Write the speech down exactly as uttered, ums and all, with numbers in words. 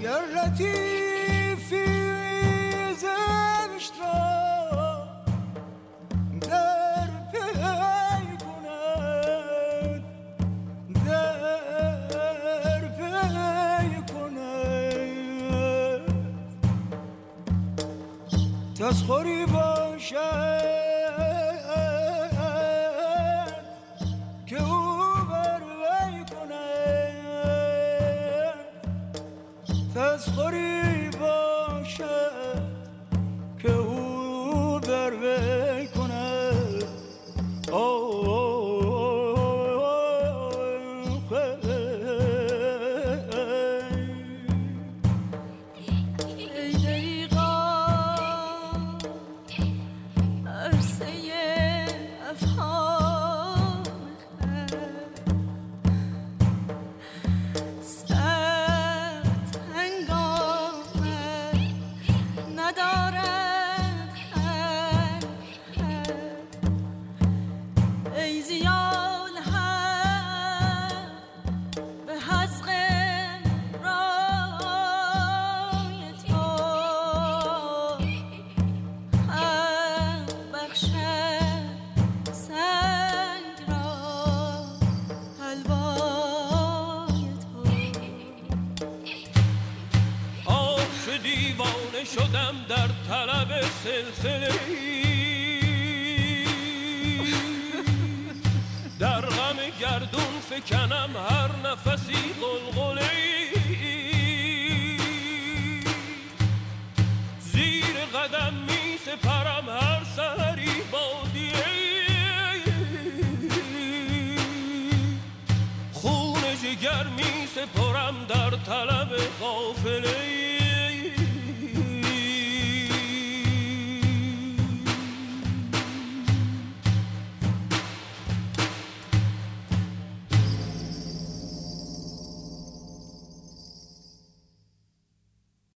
گر لطیفی زشت را در پی کند در پی کند تسخری باشد که او بر وی کند تسخری باشد که او بر وی کند شدم در طلب سلسله در غم گردون فکنم هر نفسی غلغله زیر قدم می سپرم هر سحری بادیه خون جگر می سپرم در طلب قافله